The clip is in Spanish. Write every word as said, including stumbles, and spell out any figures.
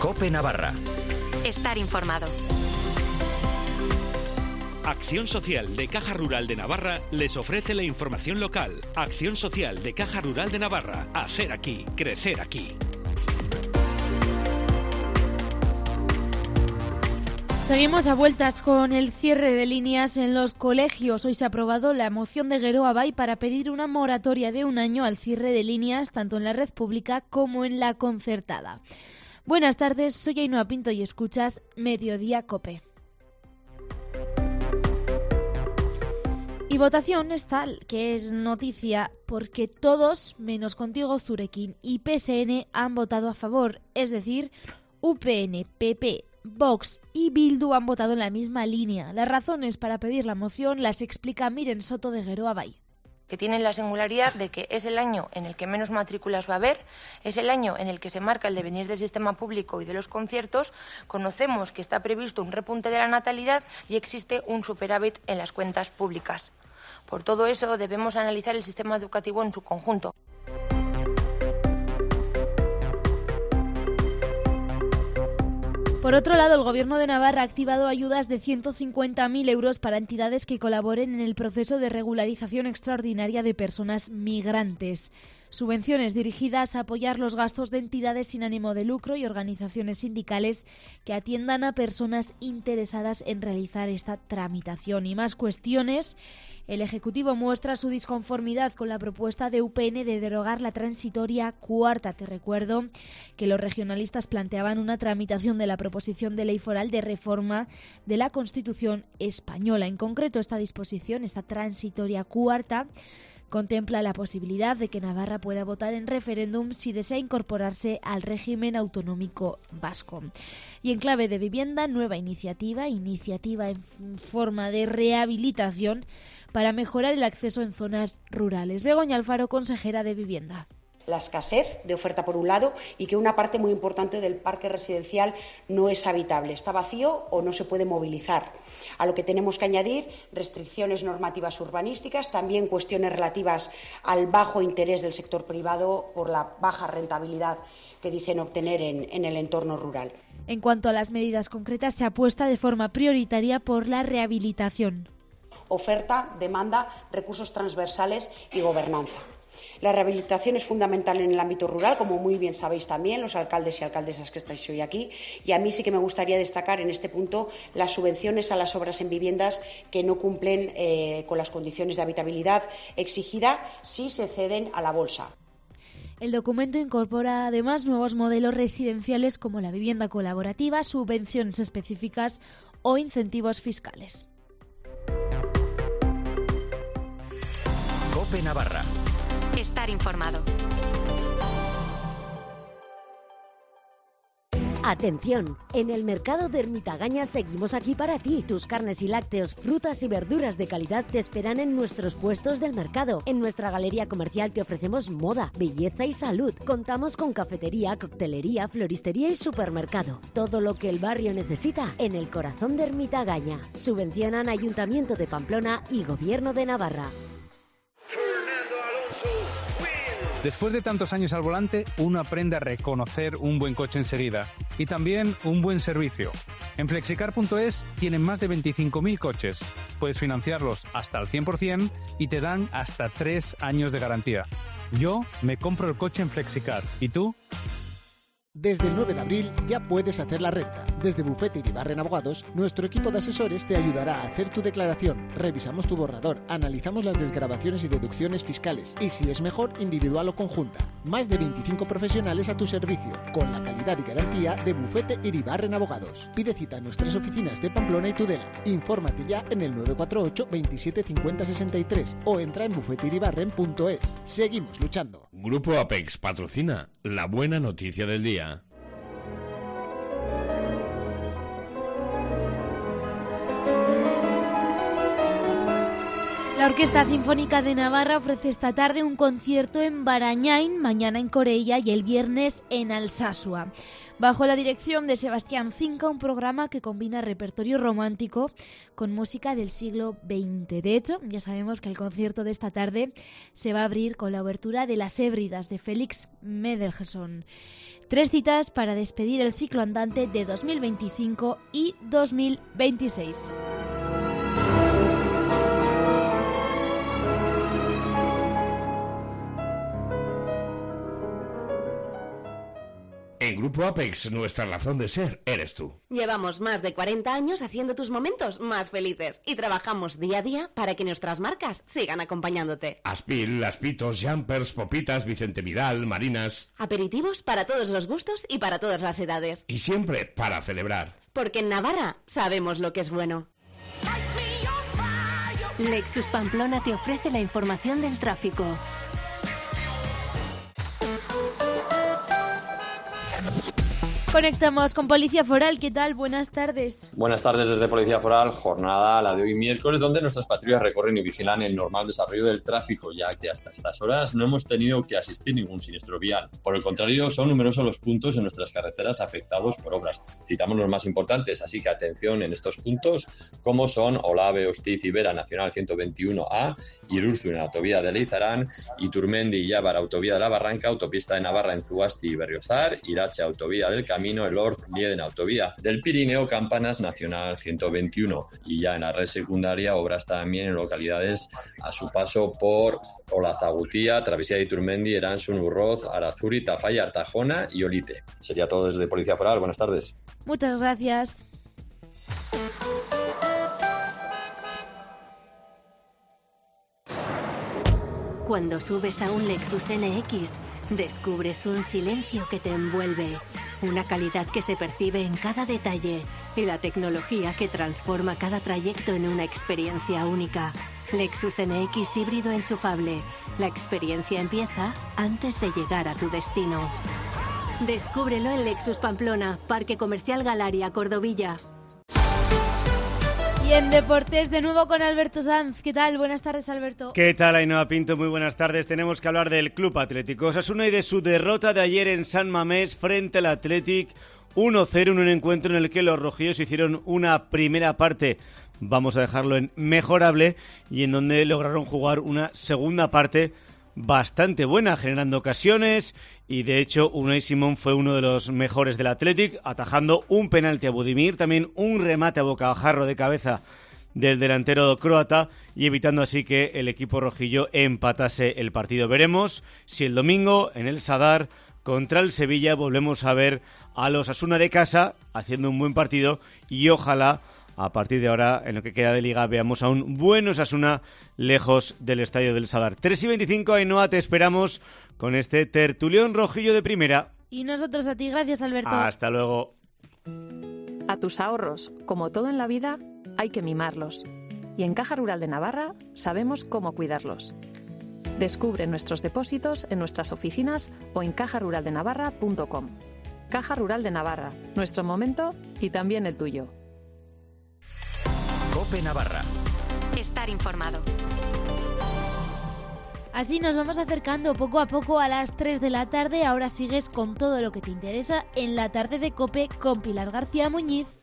COPE Navarra. Estar informado. Acción Social de Caja Rural de Navarra les ofrece la información local. Acción Social de Caja Rural de Navarra. Hacer aquí, crecer aquí. Seguimos a vueltas con el cierre de líneas en los colegios. Hoy se ha aprobado la moción de Geroa Bai para pedir una moratoria de un año al cierre de líneas tanto en la red pública como en la concertada. Buenas tardes, soy Ainhoa Pinto y escuchas Mediodía COPE. Y votación es tal que es noticia porque todos, menos Contigo Zurekin y P S N, han votado a favor. Es decir, U P N, P P, Vox y Bildu han votado en la misma línea. Las razones para pedir la moción las explica Miren Soto de Geroa Bai. Que tienen la singularidad de que es el año en el que menos matrículas va a haber, es el año en el que se marca el devenir del sistema público y de los conciertos, conocemos que está previsto un repunte de la natalidad y existe un superávit en las cuentas públicas. Por todo eso debemos analizar el sistema educativo en su conjunto. Por otro lado, el Gobierno de Navarra ha activado ayudas de ciento cincuenta mil euros para entidades que colaboren en el proceso de regularización extraordinaria de personas migrantes. Subvenciones dirigidas a apoyar los gastos de entidades sin ánimo de lucro y organizaciones sindicales que atiendan a personas interesadas en realizar esta tramitación. Y más cuestiones. El Ejecutivo muestra su disconformidad con la propuesta de U P N de derogar la transitoria cuarta. Te recuerdo que los regionalistas planteaban una tramitación de la proposición de ley foral de reforma de la Constitución española. En concreto, esta disposición, esta transitoria cuarta, contempla la posibilidad de que Navarra pueda votar en referéndum si desea incorporarse al régimen autonómico vasco. Y en clave de vivienda, nueva iniciativa, iniciativa en forma de rehabilitación para mejorar el acceso en zonas rurales. Begoña Alfaro, consejera de Vivienda. La escasez de oferta por un lado y que una parte muy importante del parque residencial no es habitable, está vacío o no se puede movilizar. A lo que tenemos que añadir restricciones normativas urbanísticas, también cuestiones relativas al bajo interés del sector privado por la baja rentabilidad que dicen obtener en, en el entorno rural. En cuanto a las medidas concretas, se apuesta de forma prioritaria por la rehabilitación. Oferta, demanda, recursos transversales y gobernanza. La rehabilitación es fundamental en el ámbito rural, como muy bien sabéis también los alcaldes y alcaldesas que estáis hoy aquí, y a mí sí que me gustaría destacar en este punto las subvenciones a las obras en viviendas que no cumplen eh, con las condiciones de habitabilidad exigida si se ceden a la bolsa. El documento incorpora además nuevos modelos residenciales como la vivienda colaborativa, subvenciones específicas o incentivos fiscales. COPE Navarra. Estar informado. Atención, en el mercado de Ermitagaña seguimos aquí para ti. Tus carnes y lácteos, frutas y verduras de calidad te esperan en nuestros puestos del mercado. En nuestra galería comercial te ofrecemos moda, belleza y salud. Contamos con cafetería, coctelería, floristería y supermercado. Todo lo que el barrio necesita en el corazón de Ermitagaña. Subvencionan Ayuntamiento de Pamplona y Gobierno de Navarra. Después de tantos años al volante, uno aprende a reconocer un buen coche enseguida y también un buen servicio. En flexicar punto es tienen más de veinticinco mil coches. Puedes financiarlos hasta al cien por ciento y te dan hasta tres años de garantía. Yo me compro el coche en Flexicar. ¿Y tú? Desde el nueve de abril ya puedes hacer la renta. Desde Bufete Iribarren Abogados, nuestro equipo de asesores te ayudará a hacer tu declaración. Revisamos tu borrador, analizamos las desgravaciones y deducciones fiscales y, si es mejor, individual o conjunta. Más de veinticinco profesionales a tu servicio, con la calidad y garantía de Bufete Iribarren Abogados. Pide cita en nuestras oficinas de Pamplona y Tudela. Infórmate ya en el nueve cuatro ocho veintisiete cincuenta sesenta y tres o entra en bufete iribarren punto es. Seguimos luchando. Grupo Apex patrocina la buena noticia del día. La Orquesta Sinfónica de Navarra ofrece esta tarde un concierto en Barañain, mañana en Corella y el viernes en Alsasua. Bajo la dirección de Sebastián Cinca, un programa que combina repertorio romántico con música del siglo veinte. De hecho, ya sabemos que el concierto de esta tarde se va a abrir con la obertura de Las Hébridas de Félix Mendelssohn. Tres citas para despedir el ciclo andante de dos mil veinticinco y dos mil veintiséis. En Grupo Apex, nuestra razón de ser eres tú. Llevamos más de cuarenta años haciendo tus momentos más felices y trabajamos día a día para que nuestras marcas sigan acompañándote. Aspil, Aspitos, Jumpers, Popitas, Vicente Vidal, Marinas. Aperitivos para todos los gustos y para todas las edades. Y siempre para celebrar. Porque en Navarra sabemos lo que es bueno. Lexus Pamplona te ofrece la información del tráfico. Conectamos con Policía Foral. ¿Qué tal? Buenas tardes. Buenas tardes desde Policía Foral. Jornada la de hoy miércoles, donde nuestras patrullas recorren y vigilan el normal desarrollo del tráfico, ya que hasta estas horas no hemos tenido que asistir ningún siniestro vial. Por el contrario, son numerosos los puntos en nuestras carreteras afectados por obras. Citamos los más importantes, así que atención en estos puntos, como son Olave, Ostiz y Vera, Nacional ciento veintiuno A, Irurzun, autovía de Leizarán, Iturmendi y Llávar, autovía de la Barranca, autopista de Navarra en Zuasti y Berriozar, Irache, autovía del Camino, el Orz, Lieden, autovía del Pirineo, Campanas, Nacional ciento veintiuno. Y ya en la red secundaria, obras también en localidades a su paso por Olazagutía, Travesía de Iturmendi, Eransun, Urroz, Arazuri, Tafalla, Artajona y Olite. Sería todo desde Policía Foral. Buenas tardes. Muchas gracias. Cuando subes a un Lexus N X, descubres un silencio que te envuelve, una calidad que se percibe en cada detalle y la tecnología que transforma cada trayecto en una experiencia única. Lexus N X híbrido enchufable. La experiencia empieza antes de llegar a tu destino. Descúbrelo en Lexus Pamplona, Parque Comercial Galaria, Cordovilla. Y en Deportes, de nuevo con Alberto Sanz. ¿Qué tal? Buenas tardes, Alberto. ¿Qué tal, Ainhoa Pinto? Muy buenas tardes. Tenemos que hablar del Club Atlético Osasuna y de su derrota de ayer en San Mamés frente al Athletic uno cero en un encuentro en el que los rojillos hicieron una primera parte, vamos a dejarlo en mejorable, y en donde lograron jugar una segunda parte bastante buena, generando ocasiones, y de hecho Unai Simón fue uno de los mejores del Athletic, atajando un penalti a Budimir, también un remate a bocajarro de cabeza del delantero croata, y evitando así que el equipo rojillo empatase el partido. Veremos si el domingo en el Sadar contra el Sevilla volvemos a ver a los Osasuna de casa haciendo un buen partido, y ojalá a partir de ahora, en lo que queda de Liga, veamos a un buen Osasuna lejos del estadio del Sadar. tres y veinticinco, Ainhoa, te esperamos con este tertulión rojillo de primera. Y nosotros a ti, gracias, Alberto. Hasta luego. A tus ahorros, como todo en la vida, hay que mimarlos. Y en Caja Rural de Navarra sabemos cómo cuidarlos. Descubre nuestros depósitos en nuestras oficinas o en caja rural de navarra punto com. Caja Rural de Navarra, nuestro momento y también el tuyo. COPE Navarra. Estar informado. Así nos vamos acercando poco a poco a las tres de la tarde. Ahora sigues con todo lo que te interesa en la tarde de COPE con Pilar García Muñiz.